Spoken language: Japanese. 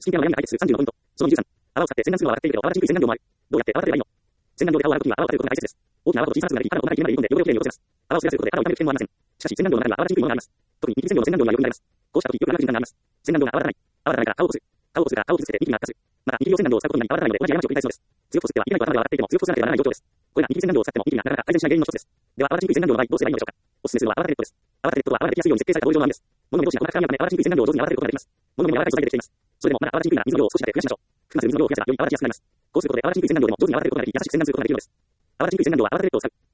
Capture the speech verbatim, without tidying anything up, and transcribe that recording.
試験テーマを悩みで解決するさんじゅうのポイント。そのにじゅうさん。泡を使って洗顔するのは洗っているけど、泡立ちにくい洗顔料もある。どうやって泡立てればいいの？洗顔料で泡を洗うときには泡を立てることが大切です。大きな泡と小さな粒があり、泡を同じ入れ込んで汚れをきれいに落とせます。泡を吸い出すことで肌を傷める危険もありません。しかし、洗顔料の中には泡立ちにくいものがあります。特にニキビ洗顔の洗顔料にはよくなります。こうしたとき、よくなく時間があります。洗顔料が泡立たない。泡立たないから顔を落とす。顔を落とすが顔を傷つけてニキビが悪化する。また、ニキビ用洗顔料を使うことになり泡立たないので同じ過ちを繰り返すのです。強くこすってはニキビが肌を洗っていても強くこすらなければならない状況です。これがニキビ洗顔料を使ってもニキビがなかなか改善しない原因の一つです。では、泡立ちにくい洗顔料の場合どうすればいいのでしょうか。おすすめするのは泡立てネットです。泡立てネットは泡立てやすいように設計されたドリル状の網です。物に同士が同じ紙のため泡立ちにくい洗顔料を上手に泡立てることができます。物に柔らかい素材でできています。それでもまだ泡立ちにくいなら水の量を少しだけ増やしましょう。含ませる水の量を増やせばより泡立ちやすくなります。こうすることで泡立ちにくい洗顔料でも上手に泡立てることができ、優しく洗顔することができるのです。泡立ちにくい洗顔料は泡立てネットを使う。